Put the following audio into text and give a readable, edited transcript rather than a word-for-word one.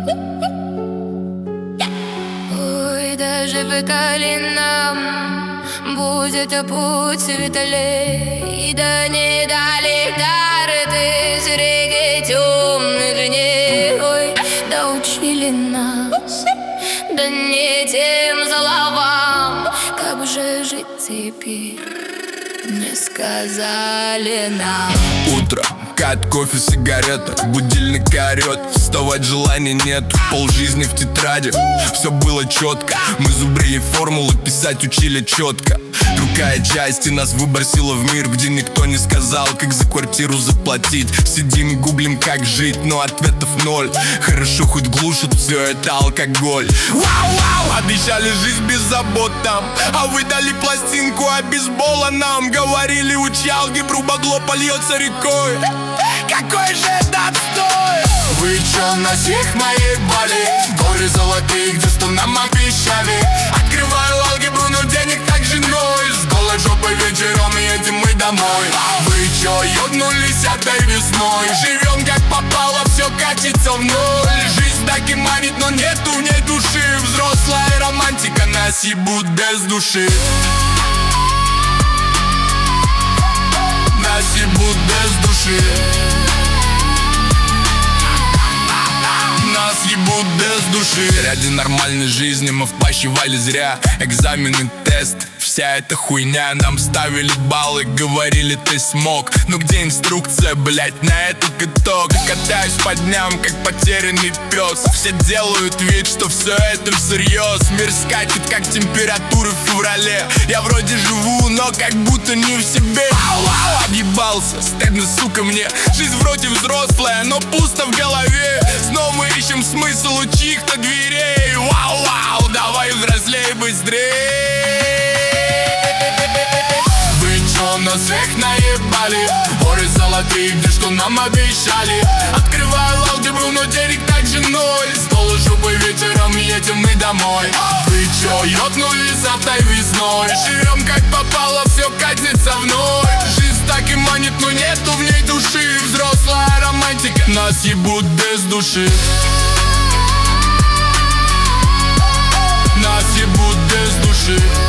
Ой, даже в нам будет путь светлей, и да не дали карты с реки темных дней. Ой, да учили нас, да не тем словам, как же жить теперь, не сказали нам. Утро, кат, кофе, сигарета, будильник орет, вставать желания нет, полжизни в тетради. Все было четко, мы зубрили формулы, писать учили четко. Другая часть и нас выбросила в мир, где никто не сказал, как за квартиру заплатить. Сидим и гуглим, как жить, но ответов ноль. Хорошо хоть глушит все это алкоголь. Вау-вау, обещали жизнь без забот там, а вы дали пластинку, а бейсбола нам. Говорили, учи алгебру, бабло польется рекой. Какой же это отстой! Вы чё, на всех моей бали? Горы золотые, где что нам обещали. Открываю алгебру, но денег так же ноль. С голой жопой вечером едем мы домой. Вы чё, ёбнулись этой весной? Живем как попало, все катится в ноль. Жизнь так и манит, но нету в ней души. Взрослая романтика, нас ебут без души. Нас ебут без души. Нас ебут без души. Ради нормальной жизни мы впащивали зря. Экзамены, тест, вся эта хуйня. Нам ставили баллы, говорили ты смог. Но где инструкция, блять, на этот итог? Катаюсь по дням, как потерянный пес. Все делают вид, что все это всерьез. Мир скачет, как температура в феврале. Я вроде живу, но как будто не в себе. Ау-ау, объебался, стыдно, сука, мне. Жизнь вроде взрослая, но пусто в голове. Снова мы ищем смысл у чьих-то дверей. Вау-вау, давай взрослей быстрей. Вы чё, нас всех наебали? Горы золотые, где что нам обещали. Открываю алгебру, но денег так же ноль. С голой жопой вечером едем мы домой. Вы чё, ёбнулись этой весной? Живем как попало, все катится в ноль. Жизнь так и манит, но нету в ней души. Взрослая романтика, нас ебут без души. Нас ебут без души.